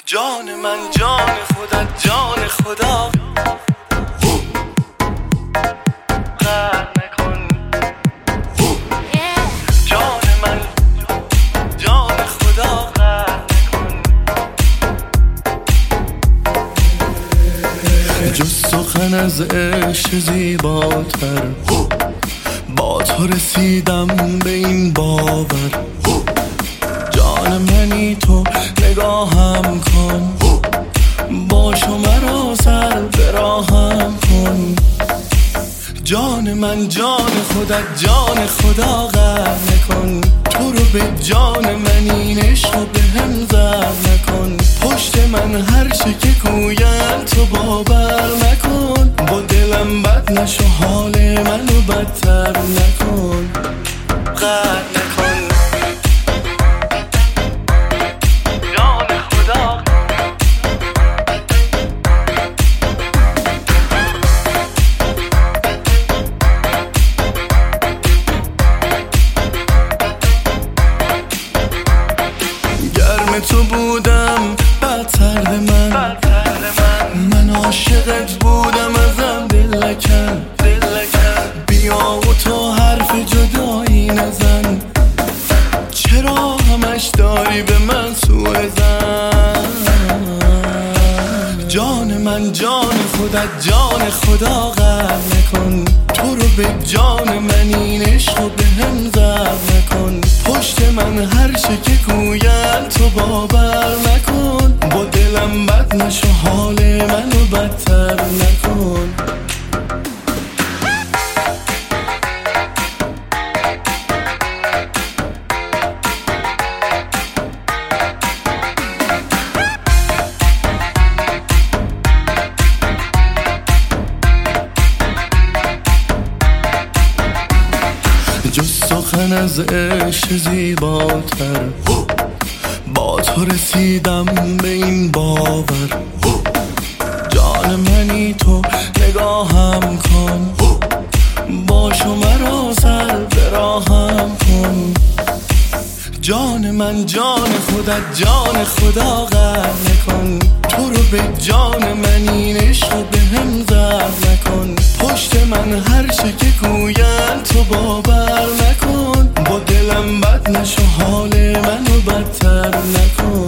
جان من جان خودت جان خدا قهر نکن. جان من جان خدا قهر نکن. جز سخن از عشق زیباتر با تو رسیدم به این باور. جان منی تو نگاهم کن، باش و مرا سر به راهم کن. جان من جان خودت جان خدا قهر نکن. تو رو به جان من این عشق به هم زر نکن. پشت من هر چه که گوین تو باور نکن. با دلم بد نشو حال منو بدتر نکن. قهر نکن. تو بودم بدتر من عاشقت بودم ازم دل نکن. بیا و تو حرف جدایی نزن. چرا همش داری به من سوء زن؟ جان من جان خودت جان خدا قهر نکن. تو رو به جان من این عشق به هم زر نکن. پشت من هر چه که گوین تو باور نکن. با دلم بد نشو حال منو بدتر نکن. جز سخن از عشق زیباتر با تو رسیدم به این باور. جان منی تو نگاهم کن، باش و مرا سر به راهم کن. جان من جان خودت جان خدا قهر نکن. تو رو به جان من این عشق به هم زر نکن. پشت من هر چه که گوین تو باور نکن. با دلم بد نشو حال منو بدتر نکن.